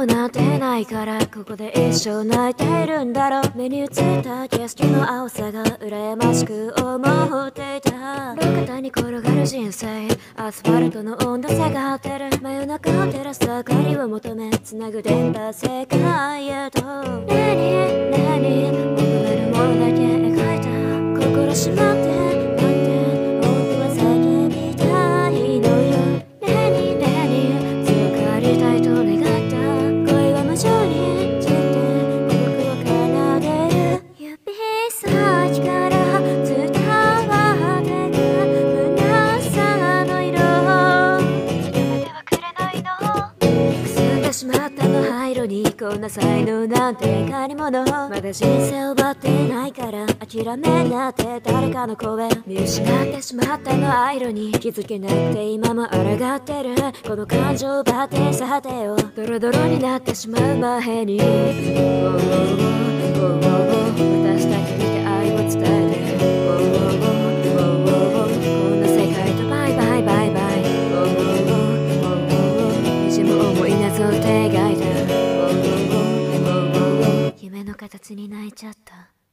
くなってないからここで一生泣いているんだろう。目に映った景色の青さが羨ましく思っていた。路肩に転がる人生、アスファルトの温度下がってる。真夜中を照らす明かりを求めつなぐ電波世界へと。何求めるものだけ描いた心しまってなんて本当は叫びたいのよ。強くありたいと願った恋は無情に散って孤独を奏でる。指先から伝わってく虚さの色、やめてはくれないの。くすんでしまったの灰色にこんな才能なんて借り物。まだ人生を奪っていないから諦めなって誰かの声見失ってしまったの灰色に気づけなくて今も抗ってる。この感情を奪ってさてよドロドロになってしまう前に私だけ見て愛を伝えてこんな世界とバイバイバイバイ虹も重い謎を描いた夢の形に泣いちゃった。